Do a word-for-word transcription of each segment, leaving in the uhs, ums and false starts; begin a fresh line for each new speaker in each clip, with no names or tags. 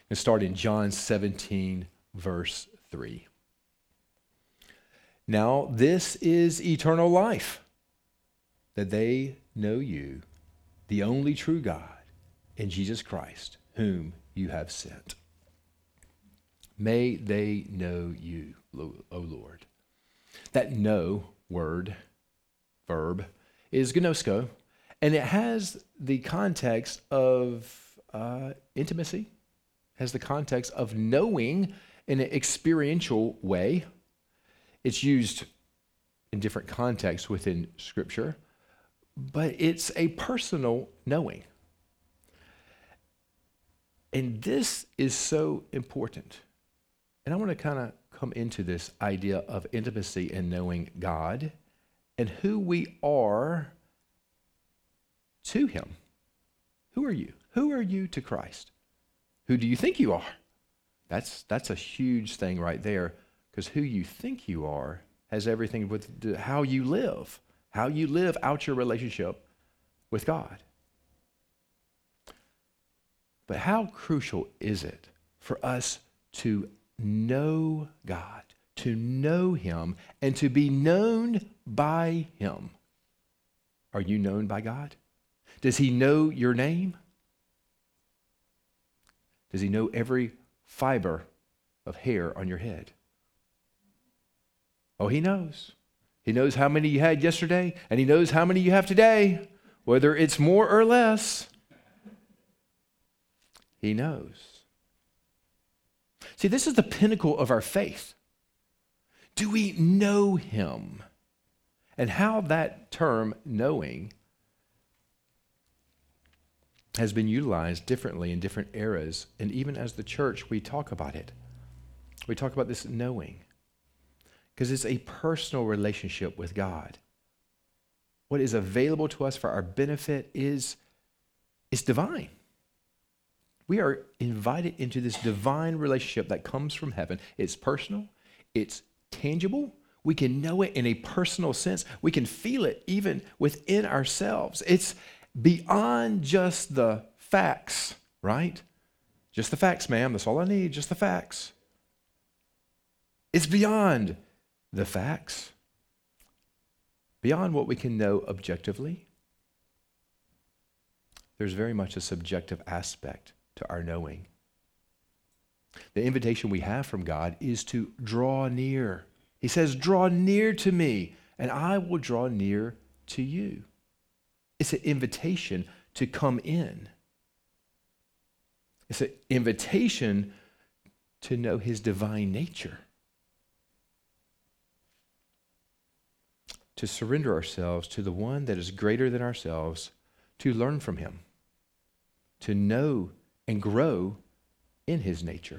And start in John seventeen, verse three. Now, this is eternal life, that they know you, the only true God, and Jesus Christ, whom you have sent. May they know you, O Lord. That know word, verb, is gnosko, and it has the context of uh, intimacy, has the context of knowing in an experiential way. It's used in different contexts within Scripture, but it's a personal knowing. And this is so important. And I want to kind of come into this idea of intimacy and knowing God and who we are to him. Who are you? Who are you to Christ? Who do you think you are? That's that's a huge thing right there, because who you think you are has everything with to how you live, how you live out your relationship with God. But how crucial is it for us to know God, to know him, and to be known by him? Are you known by God? Does he know your name? Does he know every fiber of hair on your head? Oh, he knows. He knows how many you had yesterday, and he knows how many you have today, whether it's more or less. He knows. See, this is the pinnacle of our faith. Do we know him? And how that term, knowing, has been utilized differently in different eras. And even as the church, we talk about it. We talk about this knowing, because it's a personal relationship with God. What is available to us for our benefit is, is divine. We are invited into this divine relationship that comes from heaven. It's personal. It's tangible. We can know it in a personal sense. We can feel it even within ourselves. It's beyond just the facts, right? Just the facts, ma'am. That's all I need, just the facts. It's beyond the facts, beyond what we can know objectively. There's very much a subjective aspect to our knowing. The invitation we have from God is to draw near. He says, draw near to me, and I will draw near to you. It's an invitation to come in. It's an invitation to know his divine nature. To surrender ourselves to the one that is greater than ourselves, to learn from him, to know and grow in his nature.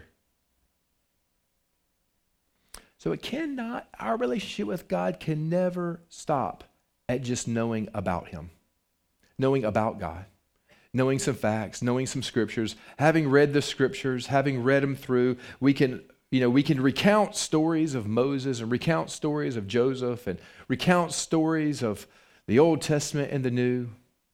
So it cannot, our relationship with God can never stop at just knowing about him, knowing about God, knowing some facts, knowing some scriptures, having read the scriptures, having read them through. We can, you know, we can recount stories of Moses and recount stories of Joseph and recount stories of the Old Testament and the New.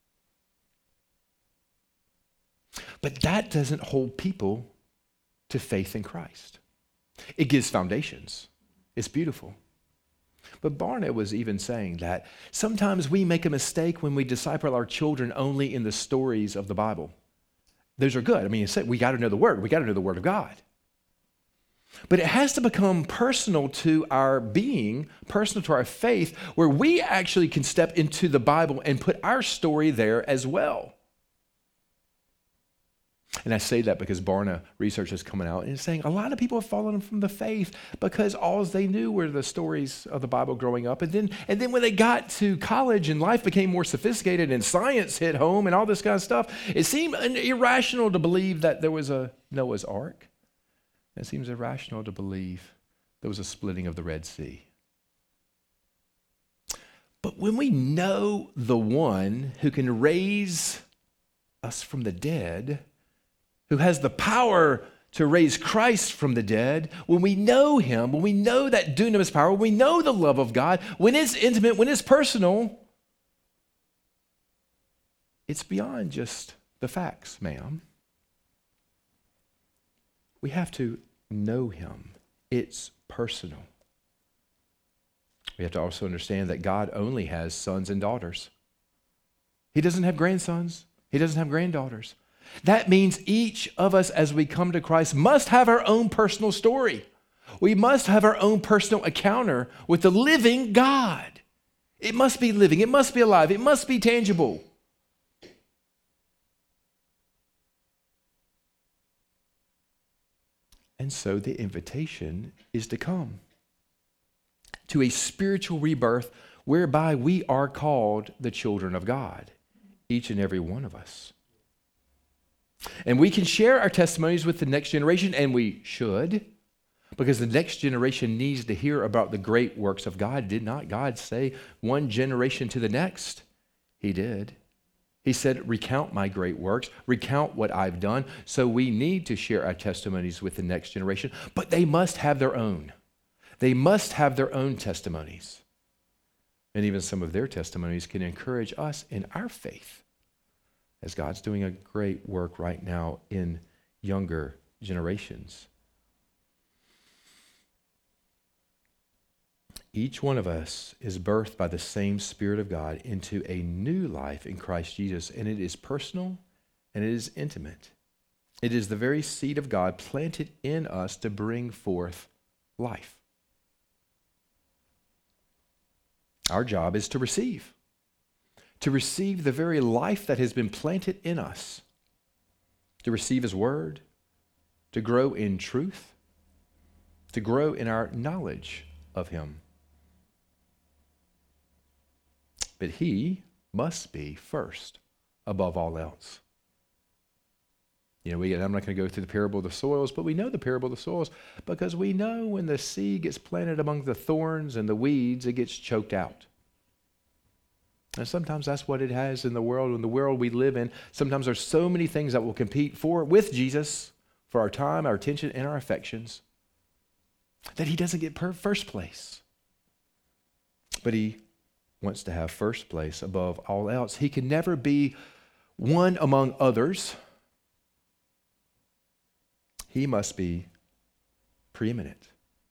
But that doesn't hold people to faith in Christ. It gives foundations. It's beautiful. But Barna was even saying that sometimes we make a mistake when we disciple our children only in the stories of the Bible. Those are good. I mean, we got to know the Word. We got to know the Word of God. But it has to become personal to our being, personal to our faith, where we actually can step into the Bible and put our story there as well. And I say that because Barna research is coming out and it's saying a lot of people have fallen from the faith because all they knew were the stories of the Bible growing up. And then, and then when they got to college and life became more sophisticated and science hit home and all this kind of stuff, it seemed irrational to believe that there was a Noah's Ark. It seems irrational to believe there was a splitting of the Red Sea. But when we know the one who can raise us from the dead, who has the power to raise Christ from the dead, when we know him, when we know that dunamis power, when we know the love of God, when it's intimate, when it's personal, it's beyond just the facts, ma'am. We have to know him. It's personal. We have to also understand that God only has sons and daughters. He doesn't have grandsons. He doesn't have granddaughters. That means each of us, as we come to Christ, must have our own personal story. We must have our own personal encounter with the living God. It must be living. It must be alive. It must be tangible. And so the invitation is to come to a spiritual rebirth whereby we are called the children of God, each and every one of us. And we can share our testimonies with the next generation, and we should, because the next generation needs to hear about the great works of God. Did not God say one generation to the next? He did. He said, recount my great works, recount what I've done. So we need to share our testimonies with the next generation, but they must have their own. They must have their own testimonies. And even some of their testimonies can encourage us in our faith, as God's doing a great work right now in younger generations. Each one of us is birthed by the same Spirit of God into a new life in Christ Jesus, and it is personal and it is intimate. It is the very seed of God planted in us to bring forth life. Our job is to receive, to receive the very life that has been planted in us, to receive His Word, to grow in truth, to grow in our knowledge of Him. But He must be first above all else. You know, we, I'm not going to go through the parable of the soils, but we know the parable of the soils because we know when the seed gets planted among the thorns and the weeds, it gets choked out. And sometimes that's what it has in the world. In the world we live in, sometimes there's so many things that will compete for with Jesus for our time, our attention, and our affections that He doesn't get per- first place. But He wants to have first place above all else. He can never be one among others. He must be preeminent.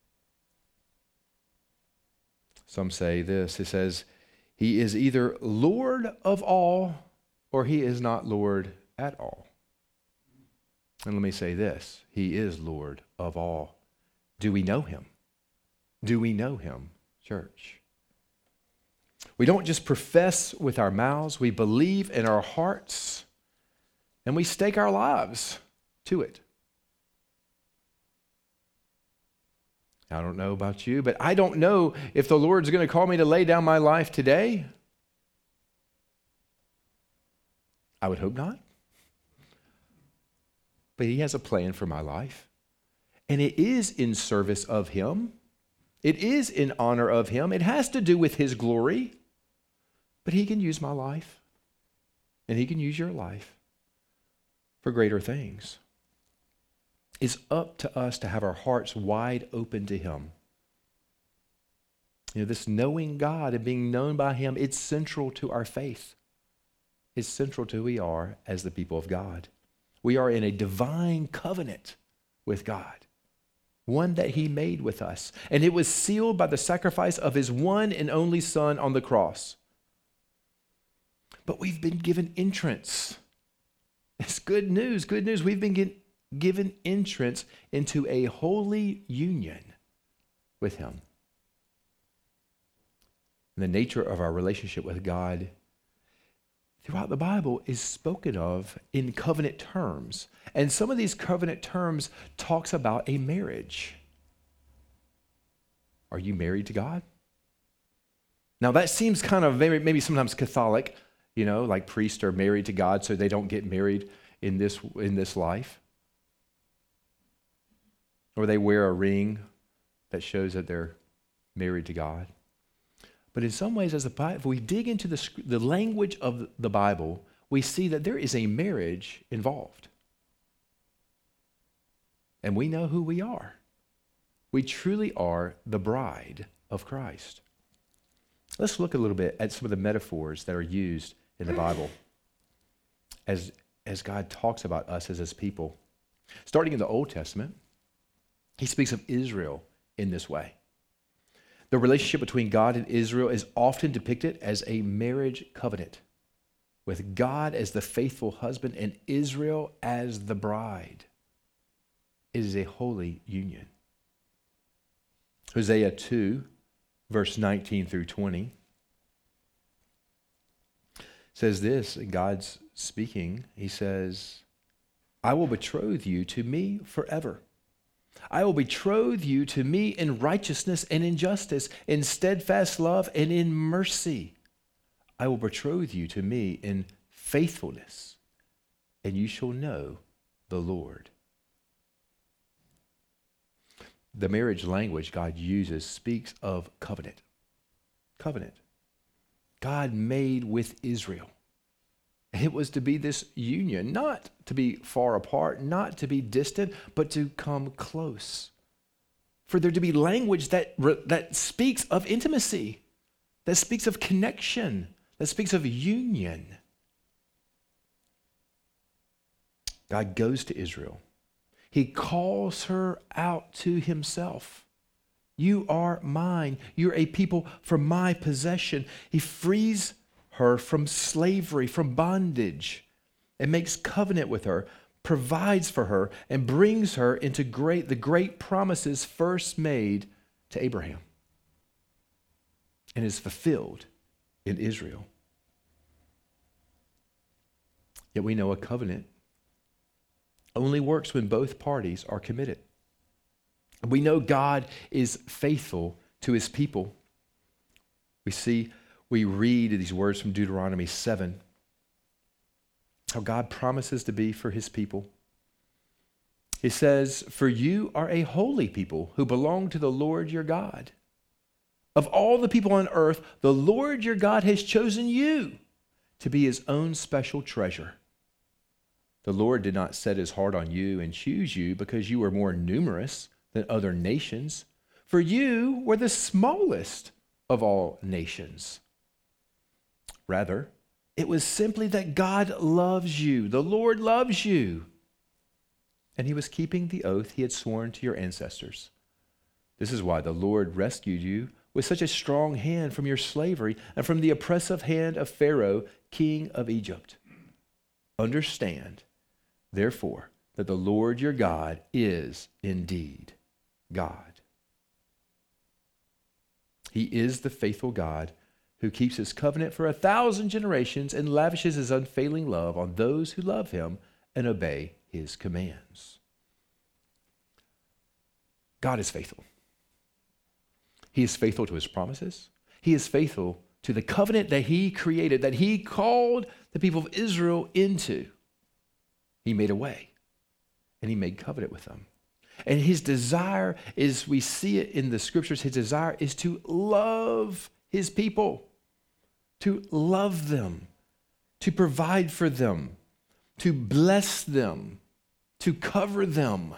Some say this, it says, He is either Lord of all or He is not Lord at all. And let me say this, He is Lord of all. Do we know Him? Do we know Him, church? We don't just profess with our mouths, we believe in our hearts, and we stake our lives to it. I don't know about you, but I don't know if the Lord's going to call me to lay down my life today. I would hope not. But He has a plan for my life, and it is in service of Him. It is in honor of Him. It has to do with His glory. But He can use my life, and He can use your life for greater things. It's up to us to have our hearts wide open to Him. You know, this knowing God and being known by Him, it's central to our faith. It's central to who we are as the people of God. We are in a divine covenant with God, one that He made with us. And it was sealed by the sacrifice of His one and only Son on the cross. But we've been given entrance. It's good news, good news. We've been get, given entrance into a holy union with Him. And the nature of our relationship with God throughout the Bible is spoken of in covenant terms. And some of these covenant terms talks about a marriage. Are you married to God? Now that seems kind of maybe, maybe sometimes Catholic, you know, like priests are married to God so they don't get married in this in this life. Or they wear a ring that shows that they're married to God. But in some ways, as the Bible, if we dig into the, the language of the Bible, we see that there is a marriage involved. And we know who we are. We truly are the bride of Christ. Let's look a little bit at some of the metaphors that are used in the Bible as, as God talks about us as His people. Starting in the Old Testament, he speaks of Israel in this way. The relationship between God and Israel is often depicted as a marriage covenant, with God as the faithful husband and Israel as the bride. It is a holy union. Hosea two, verse nineteen through twenty, says this, God's speaking, he says, I will betroth you to me forever. I will betroth you to me in righteousness and in justice, in steadfast love and in mercy. I will betroth you to me in faithfulness, and you shall know the Lord. The marriage language God uses speaks of covenant. Covenant. God made with Israel. And it was to be this union, not to be far apart, not to be distant, but to come close. For there to be language that, that speaks of intimacy, that speaks of connection, that speaks of union. God goes to Israel. He calls her out to himself. You are mine. You're a people for my possession. He frees her from slavery, from bondage, and makes covenant with her, provides for her, and brings her into great the great promises first made to Abraham, and is fulfilled in Israel. Yet we know a covenant only works when both parties are committed. We know God is faithful to his people. We see, we read these words from Deuteronomy seven, how God promises to be for his people. He says, for you are a holy people who belong to the Lord your God. Of all the people on earth, the Lord your God has chosen you to be his own special treasure. The Lord did not set his heart on you and choose you because you were more numerous than other nations, for you were the smallest of all nations. Rather, it was simply that God loves you. The Lord loves you. And he was keeping the oath he had sworn to your ancestors. This is why the Lord rescued you with such a strong hand from your slavery and from the oppressive hand of Pharaoh, king of Egypt. Understand, therefore, that the Lord your God is indeed God. He is the faithful God who keeps his covenant for a thousand generations and lavishes his unfailing love on those who love him and obey his commands. God is faithful. He is faithful to his promises. He is faithful to the covenant that he created, that he called the people of Israel into. He made a way, and he made covenant with them. And his desire is, we see it in the scriptures, his desire is to love his people, to love them, to provide for them, to bless them, to cover them.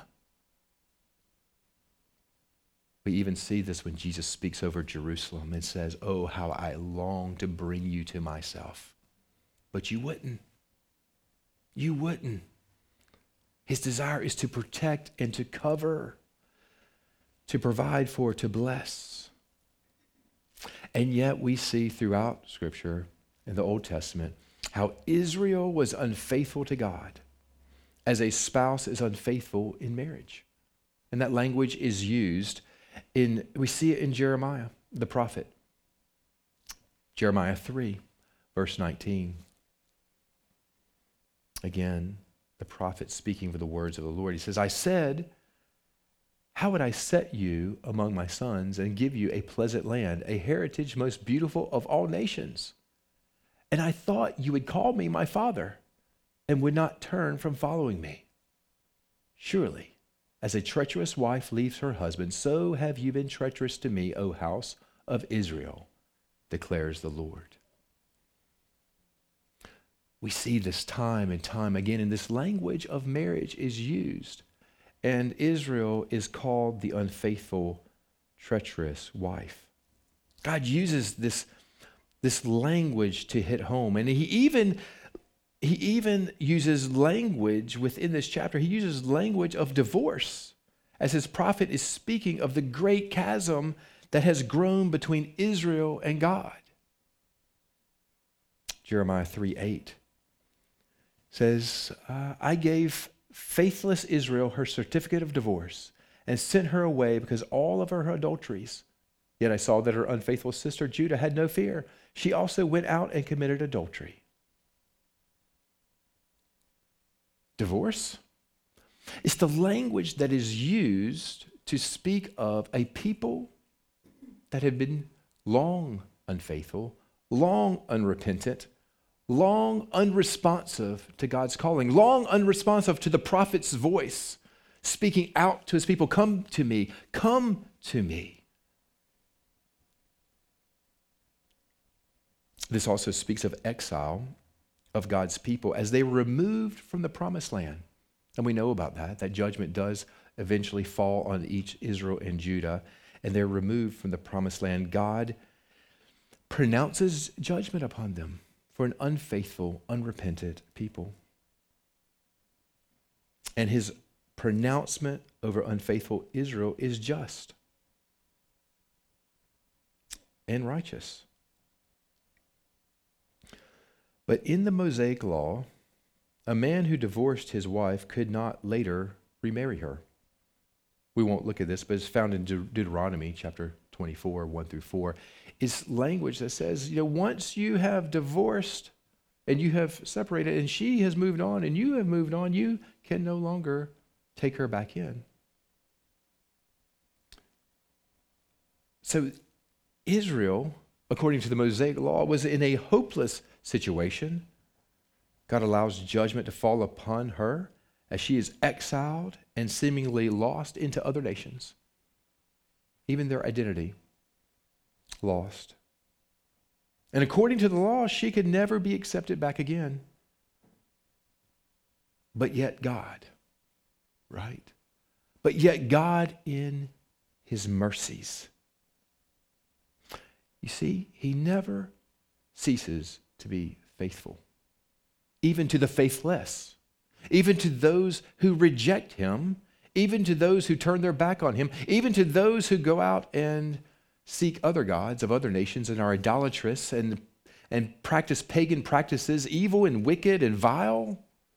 We even see this when Jesus speaks over Jerusalem and says, oh, how I long to bring you to myself. But you wouldn't. You wouldn't. His desire is to protect and to cover, to provide for, to bless. And yet we see throughout Scripture in the Old Testament how Israel was unfaithful to God as a spouse is unfaithful in marriage. And that language is used in, we see it in Jeremiah, the prophet. Jeremiah three, verse nineteen. Again, the prophet speaking for the words of the Lord. He says, I said, how would I set you among my sons and give you a pleasant land, a heritage most beautiful of all nations? And I thought you would call me my father and would not turn from following me. Surely, as a treacherous wife leaves her husband, so have you been treacherous to me, O house of Israel, declares the Lord. We see this time and time again, and this language of marriage is used. And Israel is called the unfaithful, treacherous wife. God uses this, this language to hit home. And he even he even uses language within this chapter. He uses language of divorce as his prophet is speaking of the great chasm that has grown between Israel and God. Jeremiah three eight says, uh, I gave faithless Israel her certificate of divorce and sent her away because all of her adulteries. Yet I saw that her unfaithful sister Judah had no fear. She also went out and committed adultery. Divorce? It's the language that is used to speak of a people that have been long unfaithful, long unrepentant, long unresponsive to God's calling, long unresponsive to the prophet's voice, speaking out to his people, come to me, come to me. This also speaks of exile of God's people as they were removed from the promised land. And we know about that. That judgment does eventually fall on each Israel and Judah, and they're removed from the promised land. God pronounces judgment upon them for an unfaithful, unrepentant people. And his pronouncement over unfaithful Israel is just and righteous. But in the Mosaic law, a man who divorced his wife could not later remarry her. We won't look at this, but it's found in De- Deuteronomy chapter twenty-four, one through four. It's language that says, you know, once you have divorced and you have separated and she has moved on and you have moved on, you can no longer take her back in. So Israel, according to the Mosaic law, was in a hopeless situation. God allows judgment to fall upon her as she is exiled and seemingly lost into other nations. Even their identity lost. And according to the law, she could never be accepted back again. But yet God, right? But yet God in his mercies. You see, he never ceases to be faithful, even to the faithless, even to those who reject him, even to those who turn their back on him, even to those who go out and seek other gods of other nations and are idolatrous and, and practice pagan practices, evil and wicked and vile.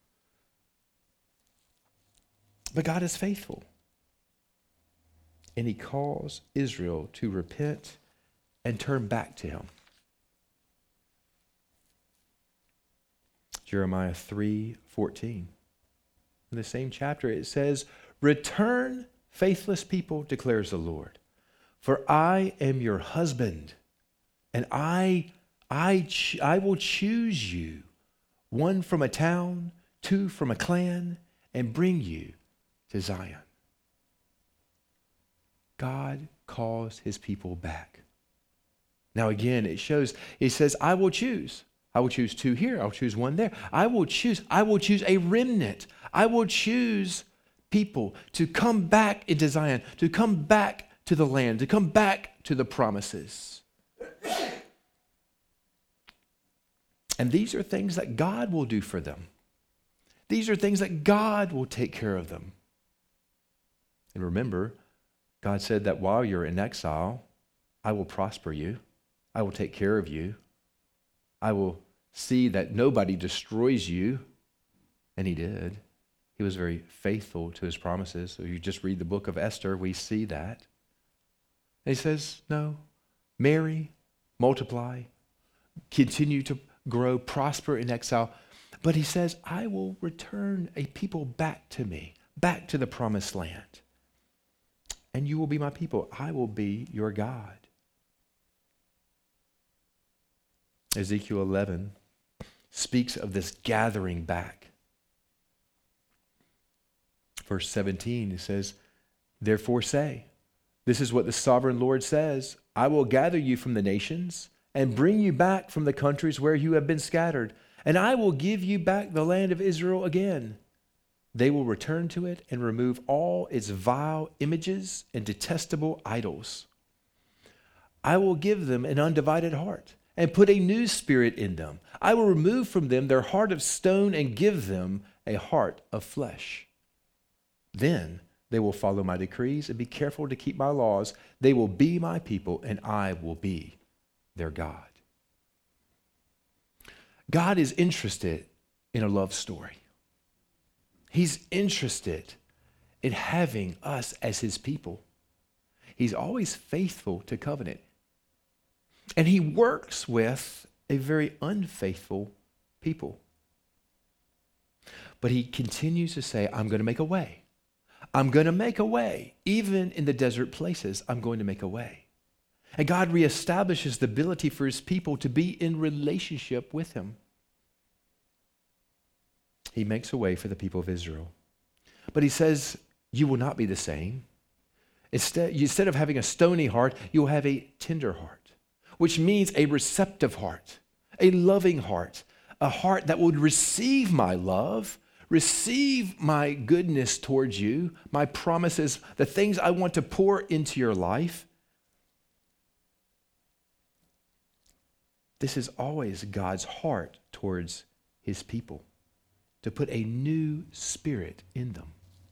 But God is faithful. And he calls Israel to repent and turn back to him. Jeremiah three fourteen. In the same chapter, it says, return, faithless people, declares the Lord. For I am your husband, and I, I, ch- I will choose you, one from a town, two from a clan, and bring you to Zion. God calls his people back. Now again, it shows, he says, I will choose. I will choose two here. I'll choose one there. I will choose, I will choose a remnant. I will choose people to come back into Zion, to come back to the land, to come back to the promises. And these are things that God will do for them. These are things that God will take care of them. And remember, God said that while you're in exile, I will prosper you. I will take care of you. I will see that nobody destroys you. And he did. He was very faithful to his promises. So you just read the book of Esther, we see that. And he says, no, marry, multiply, continue to grow, prosper in exile. But he says, I will return a people back to me, back to the promised land. And you will be my people. I will be your God. Ezekiel eleven speaks of this gathering back. Verse seventeen, it says, therefore say, this is what the sovereign Lord says, I will gather you from the nations and bring you back from the countries where you have been scattered, and I will give you back the land of Israel again. They will return to it and remove all its vile images and detestable idols. I will give them an undivided heart, and put a new spirit in them. I will remove from them their heart of stone and give them a heart of flesh. Then they will follow my decrees and be careful to keep my laws. They will be my people, and I will be their God. God is interested in a love story. He's interested in having us as his people. He's always faithful to covenant. And he works with a very unfaithful people. But he continues to say, I'm going to make a way. I'm going to make a way. Even in the desert places, I'm going to make a way. And God reestablishes the ability for his people to be in relationship with him. He makes a way for the people of Israel. But he says, you will not be the same. Instead, instead of having a stony heart, you'll have a tender heart, which means a receptive heart, a loving heart, a heart that would receive my love, receive my goodness towards you, my promises, the things I want to pour into your life. This is always God's heart towards his people, to put a new spirit in them.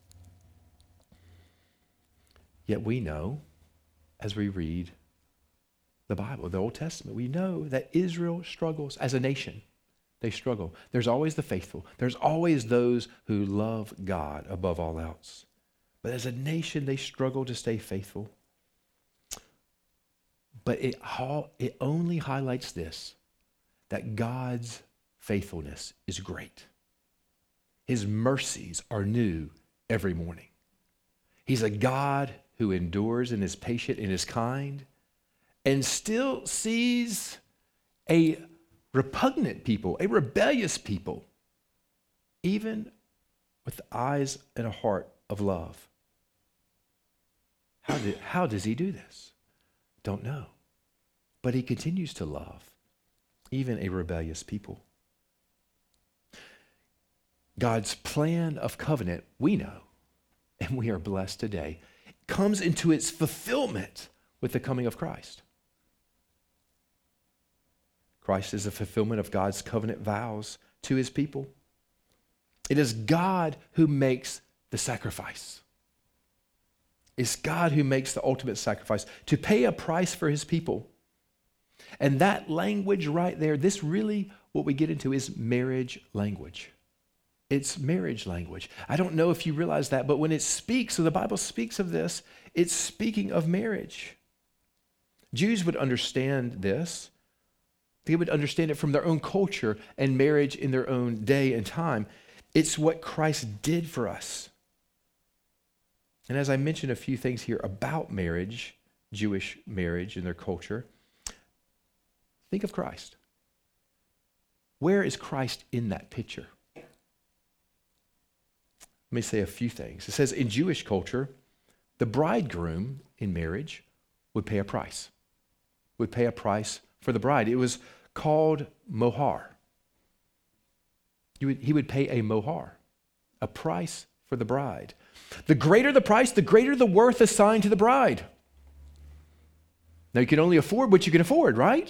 Yet we know, as we read the Bible, the Old Testament, we know that Israel struggles as a nation. They struggle. There's always the faithful. There's always those who love God above all else. But as a nation, they struggle to stay faithful. But it, it only highlights this, that God's faithfulness is great. His mercies are new every morning. He's a God who endures and is patient and is kind, and still sees a repugnant people, a rebellious people, even with eyes and a heart of love. How, did, how does he do this? Don't know. But he continues to love even a rebellious people. God's plan of covenant, we know, and we are blessed today, comes into its fulfillment with the coming of Christ. Christ is a fulfillment of God's covenant vows to his people. It is God who makes the sacrifice. It's God who makes the ultimate sacrifice to pay a price for his people. And that language right there, this really, what we get into is marriage language. It's marriage language. I don't know if you realize that, but when it speaks, so the Bible speaks of this, it's speaking of marriage. Jews would understand this. They would understand it from their own culture and marriage in their own day and time. It's what Christ did for us. And as I mentioned a few things here about marriage, Jewish marriage and their culture, think of Christ. Where is Christ in that picture? Let me say a few things. It says in Jewish culture, the bridegroom in marriage would pay a price, would pay a price for the bride. It was called mohar. He would, he would pay a mohar, a price for the bride. The greater the price, the greater the worth assigned to the bride. Now you can only afford what you can afford, right?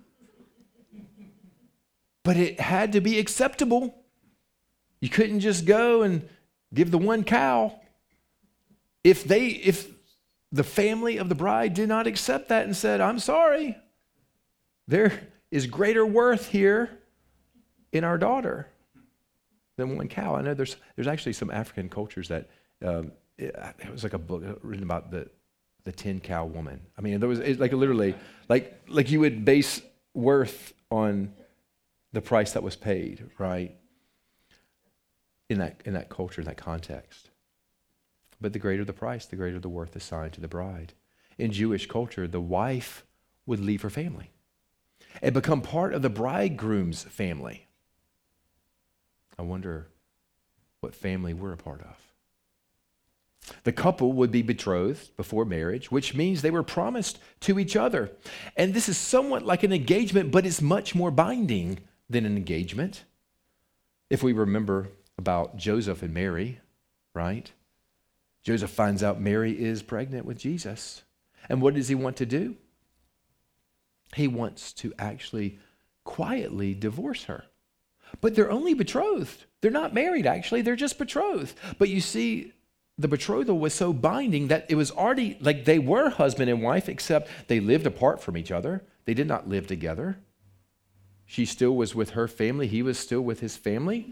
But it had to be acceptable. You couldn't just go and give the one cow. If they, if the family of the bride did not accept that and said, I'm sorry, there is greater worth here in our daughter than one cow. I know there's there's actually some African cultures that, um, it, it was like a book written about the, the ten cow woman. I mean, there was it, like literally, like like you would base worth on the price that was paid, right? In that in that culture, in that context. But the greater the price, the greater the worth assigned to the bride. In Jewish culture, the wife would leave her family and become part of the bridegroom's family. I wonder what family we're a part of. The couple would be betrothed before marriage, which means they were promised to each other. And this is somewhat like an engagement, but it's much more binding than an engagement. If we remember about Joseph and Mary, right? Joseph finds out Mary is pregnant with Jesus. And what does he want to do? he wants to actually quietly divorce her. But they're only betrothed. They're not married, actually. They're just betrothed. But you see, the betrothal was so binding that it was already like they were husband and wife, except they lived apart from each other. They did not live together. She still was with her family. He was still with his family.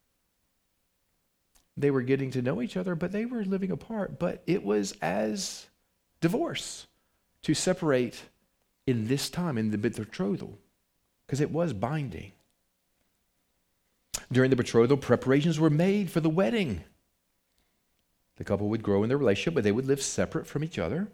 They were getting to know each other, but they were living apart. But it was as divorce to separate in this time, in the betrothal, because it was binding. During the betrothal, preparations were made for the wedding. The couple would grow in their relationship, but they would live separate from each other.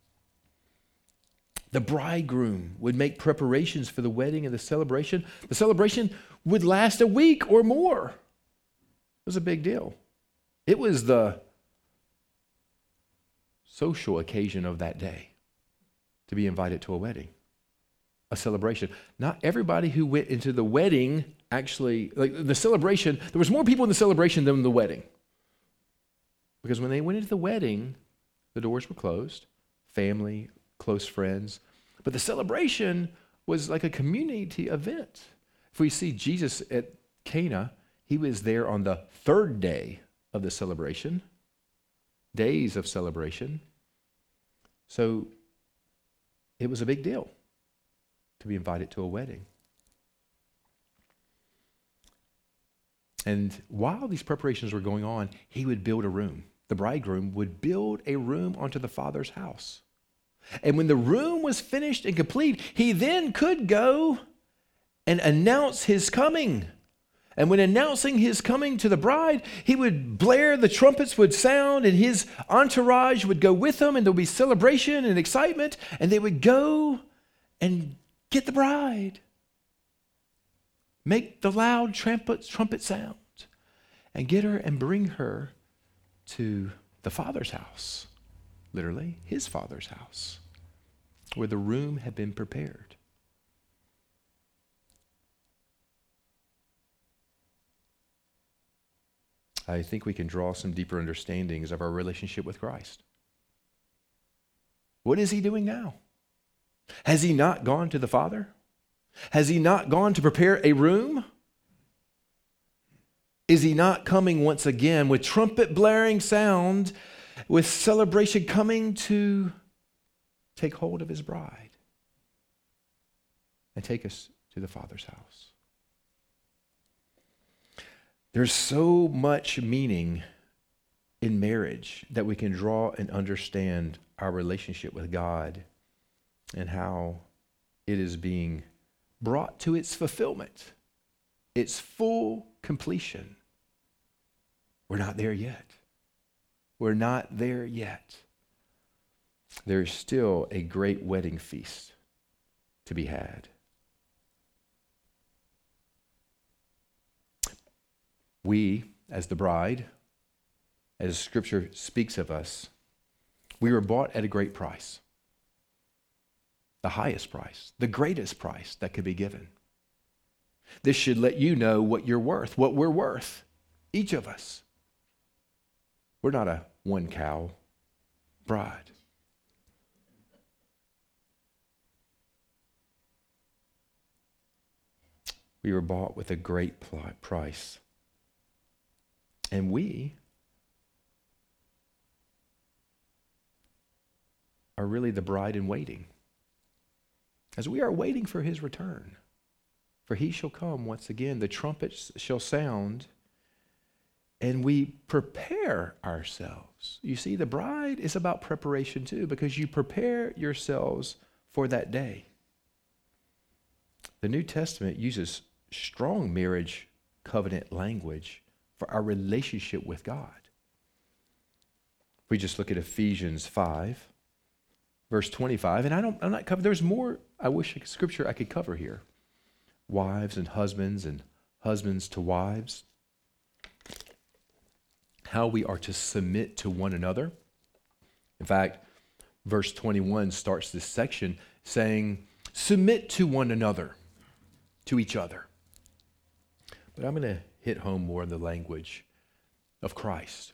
The bridegroom would make preparations for the wedding and the celebration. The celebration would last a week or more. It was a big deal. It was the social occasion of that day to be invited to a wedding, a celebration. Not everybody who went into the wedding actually, like the celebration, there was more people in the celebration than the wedding. Because when they went into the wedding, the doors were closed, family, close friends. But the celebration was like a community event. If we see Jesus at Cana, he was there on the third day of the celebration, days of celebration. So it was a big deal to be invited to a wedding. And while these preparations were going on, he would build a room. The bridegroom would build a room onto the father's house. And when the room was finished and complete, he then could go and announce his coming. And when announcing his coming to the bride, he would blare, the trumpets would sound, and his entourage would go with him, and there would be celebration and excitement, and they would go and get the bride. Make the loud trumpet, trumpet sound, and get her and bring her to the father's house, literally his father's house, where the room had been prepared. I think we can draw some deeper understandings of our relationship with Christ. What is he doing now? Has he not gone to the Father? Has he not gone to prepare a room? Is he not coming once again with trumpet blaring sound, with celebration coming to take hold of his bride and take us to the Father's house? There's so much meaning in marriage that we can draw and understand our relationship with God and how it is being brought to its fulfillment, its full completion. We're not there yet. We're not there yet. There's still a great wedding feast to be had. We, as the bride, as Scripture speaks of us, we were bought at a great price. The highest price, the greatest price that could be given. This should let you know what you're worth, what we're worth, each of us. We're not a one-cow bride. We were bought with a great price. And we are really the bride in waiting, as we are waiting for his return. For he shall come once again, the trumpets shall sound, and we prepare ourselves. You see, the bride is about preparation too, because you prepare yourselves for that day. The New Testament uses strong marriage covenant language for our relationship with God. If we just look at Ephesians five, verse twenty-five, and I don't, I'm not covering, there's more I wish Scripture I could cover here. Wives and husbands and husbands to wives. How we are to submit to one another. In fact, verse twenty-one starts this section saying, submit to one another, to each other. But I'm going to hit home more in the language of Christ.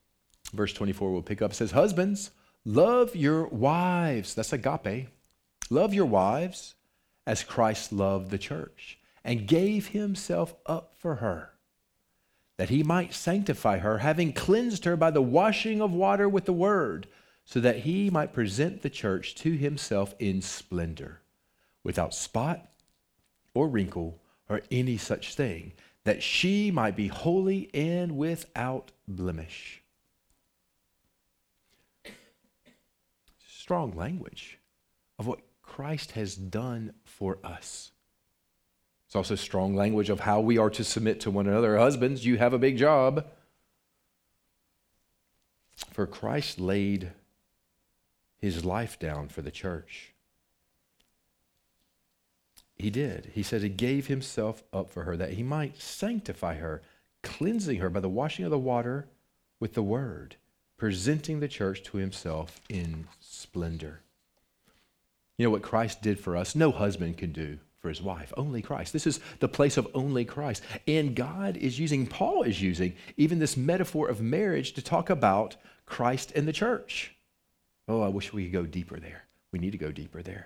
Verse twenty-four we'll pick up. It says, husbands, love your wives. That's agape. love your wives as Christ loved the church and gave himself up for her, that he might sanctify her, having cleansed her by the washing of water with the word, so that he might present the church to himself in splendor, without spot or wrinkle or any such thing, that she might be holy and without blemish. Strong language of what Christ has done for us. It's also strong language of how we are to submit to one another. Husbands, you have a big job. For Christ laid his life down for the church. He did. He said he gave himself up for her, that he might sanctify her, cleansing her by the washing of the water with the word, presenting the church to himself in splendor. You know what Christ did for us? No husband can do for his wife. Only Christ. This is the place of only Christ. And God is using, Paul is using, even this metaphor of marriage to talk about Christ and the church. Oh, I wish we could go deeper there. We need to go deeper there.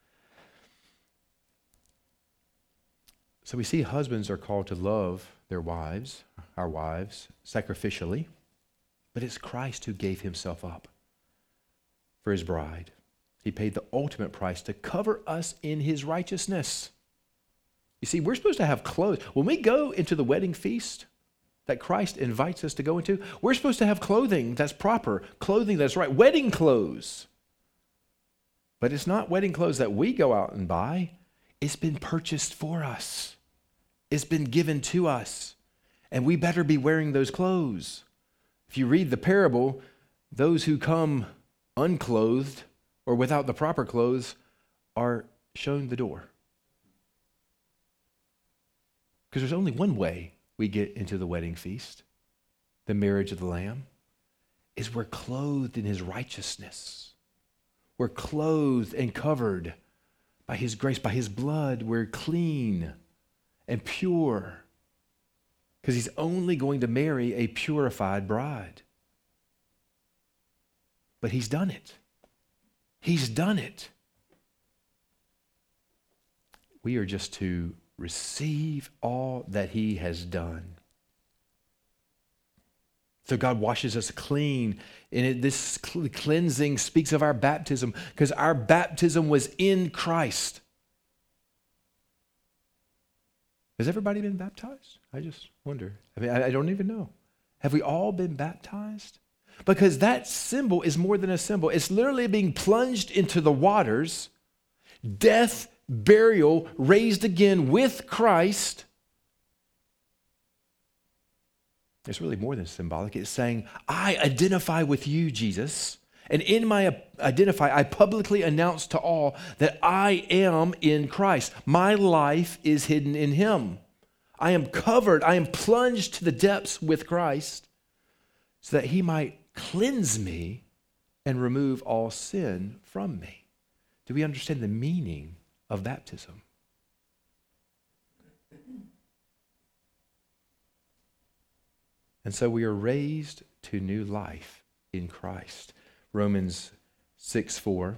So we see husbands are called to love their wives, our wives, sacrificially. But it's Christ who gave himself up for his bride. He paid the ultimate price to cover us in his righteousness. You see, we're supposed to have clothes. When we go into the wedding feast that Christ invites us to go into, we're supposed to have clothing that's proper, clothing that's right, wedding clothes. But it's not wedding clothes that we go out and buy. It's been purchased for us. It's been given to us. And we better be wearing those clothes. If you read the parable, those who come unclothed or without the proper clothes are shown the door. Because there's only one way we get into the wedding feast, the marriage of the Lamb, is we're clothed in his righteousness. We're clothed and covered by his grace, by his blood. We're clean and pure. Because he's only going to marry a purified bride. But he's done it. He's done it. We are just to receive all that he has done. So God washes us clean. And it, this cleansing speaks of our baptism, because our baptism was in Christ. Has everybody been baptized? I just wonder. I mean, I, I don't even know. Have we all been baptized? Because that symbol is more than a symbol. It's literally being plunged into the waters, death, burial, raised again with Christ. It's really more than symbolic. It's saying, I identify with you, Jesus. And in my identify, I publicly announce to all that I am in Christ. My life is hidden in him. I am covered. I am plunged to the depths with Christ so that he might cleanse me and remove all sin from me. Do we understand the meaning of baptism? And so we are raised to new life in Christ. Romans six four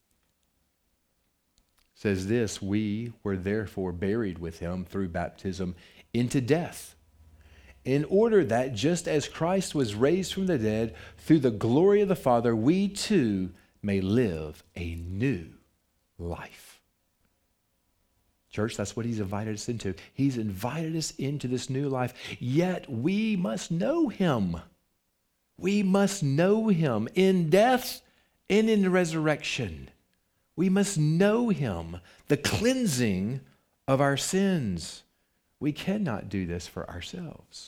says this, we were therefore buried with him through baptism into death, in order that just as Christ was raised from the dead through the glory of the Father, we too may live a new life. Church, that's what he's invited us into. He's invited us into this new life, yet we must know him. We must know him in death and in the resurrection. We must know him, the cleansing of our sins. We cannot do this for ourselves.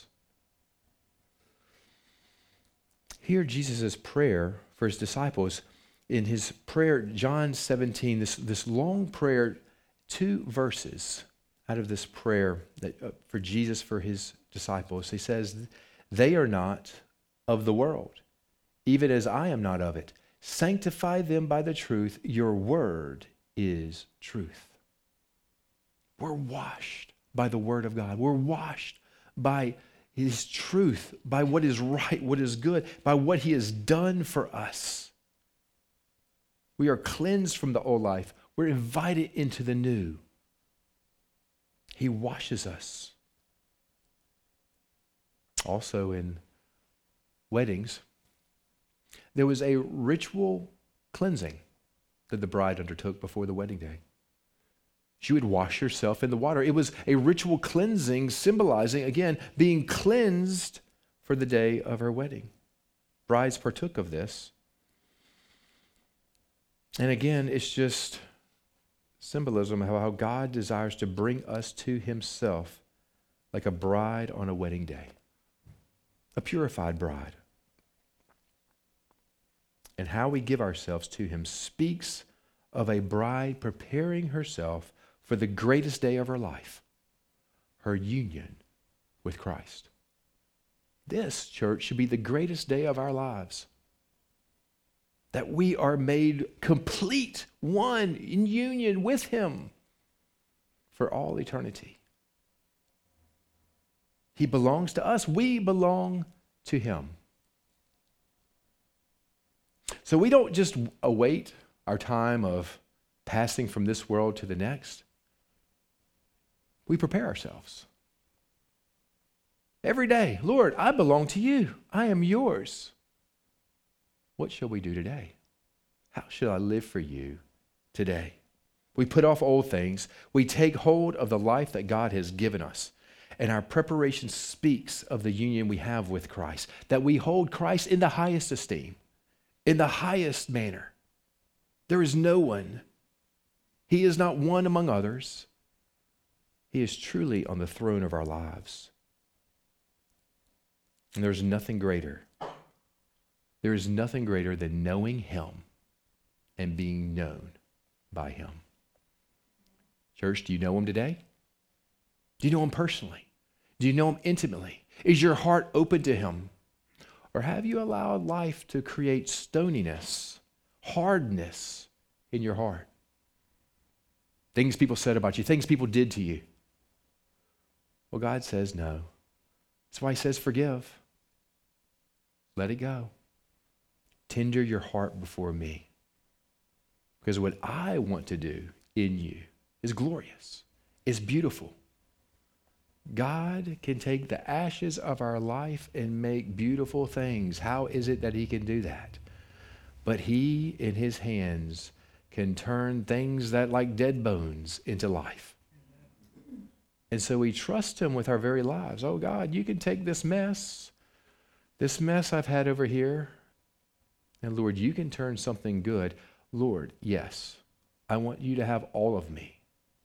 Hear Jesus' prayer for his disciples. In his prayer, John seventeen, this, this long prayer, two verses out of this prayer that uh, for Jesus, for his disciples. He says, they are not of the world, even as I am not of it. Sanctify them by the truth. Your word is truth. We're washed by the word of God. We're washed by his truth, by what is right, what is good, by what he has done for us. We are cleansed from the old life. We're invited into the new. He washes us. Also in weddings, there was a ritual cleansing that the bride undertook before the wedding day. She would wash herself in the water. It was a ritual cleansing symbolizing, again, being cleansed for the day of her wedding. Brides partook of this. And again, it's just symbolism of how God desires to bring us to himself like a bride on a wedding day, a purified bride. And how we give ourselves to him speaks of a bride preparing herself for the greatest day of her life, her union with Christ. This, church, should be the greatest day of our lives. That we are made complete, one, in union with him for all eternity. He belongs to us. We belong to him. So we don't just await our time of passing from this world to the next. We prepare ourselves. Every day, Lord, I belong to you. I am yours. What shall we do today? How shall I live for you today? We put off old things. We take hold of the life that God has given us. And our preparation speaks of the union we have with Christ, that we hold Christ in the highest esteem, in the highest manner. There is no one. He is not one among others. He is truly on the throne of our lives. And there's nothing greater. There is nothing greater than knowing him and being known by him. Church, do you know him today? Do you know him personally? Do you know him intimately? Is your heart open to him? Or have you allowed life to create stoniness, hardness in your heart? Things people said about you, things people did to you. Well, God says no. That's why he says forgive. Let it go. Tender your heart before me. Because what I want to do in you is glorious, is beautiful. God can take the ashes of our life and make beautiful things. How is it that he can do that? But he, in his hands, can turn things that like dead bones into life. And so we trust him with our very lives. Oh God, you can take this mess, this mess I've had over here, and Lord, you can turn something good. Lord, yes, I want you to have all of me.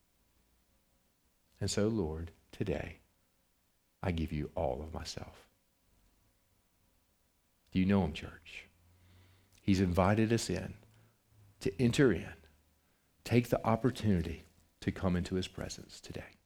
And so, Lord, today, I give you all of myself. Do you know him, church? He's invited us in to enter in, take the opportunity to come into his presence today.